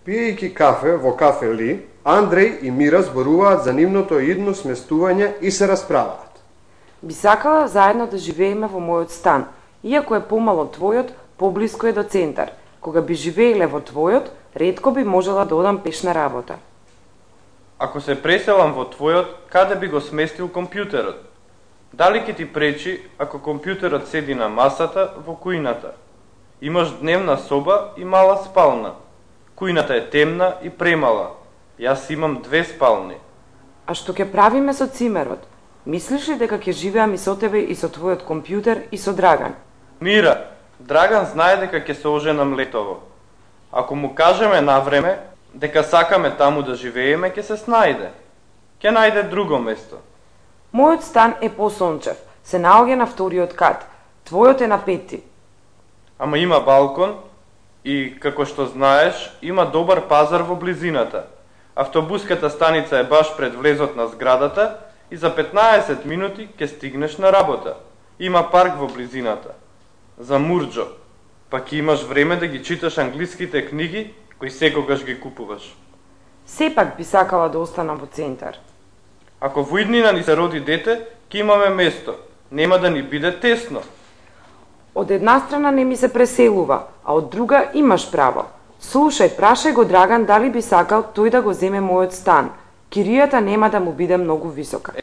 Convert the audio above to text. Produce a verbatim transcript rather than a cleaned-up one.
Пиејќи кафе во кафе Ли, Андреј и Мира зборуваат за нивното идно сместување и се расправаат. Би сакала заедно да живееме во мојот стан, иако е помал од твојот, поблиско е до центар. Кога би живееле во твојот, ретко би можела да одам пеш на работа. Ако се преселам во твојот, каде би го сместил компјутерот? Дали ќе ти пречи ако компјутерот седи на масата во кујната? Имаш дневна соба и мала спална. Кујната е темна и премала. Јас имам две спални. А што ќе правиме со цимерот? Мислиш ли дека ќе живеам и со тебе и со твојот компјутер и со Драган? Мира, Драган знае дека ќе се оженам летово. Ако му кажеме на време дека сакаме таму да живееме, ќе се снајде. Ќе најде друго место. Мојот стан е посончев, се наоѓа на вториот кат. Твојот е на пети. Ама има балкон и, како што знаеш, има добар пазар во близината. Автобуската станица е баш пред влезот на зградата и за петнаесет минути ќе стигнеш на работа. Има парк во близината. За Мурџо. Па ќе имаш време да ги читаш англиските книги кои секогаш ги купуваш. Сепак би сакала да останам во центар. Ако во иднина ни се роди дете, ќе имаме место. Нема да ни биде тесно. Од една страна не ми се преселува, а од друга имаш право. Слушај, прашај го Драган дали би сакал тој да го земе мојот стан. Киријата нема да му биде многу висока.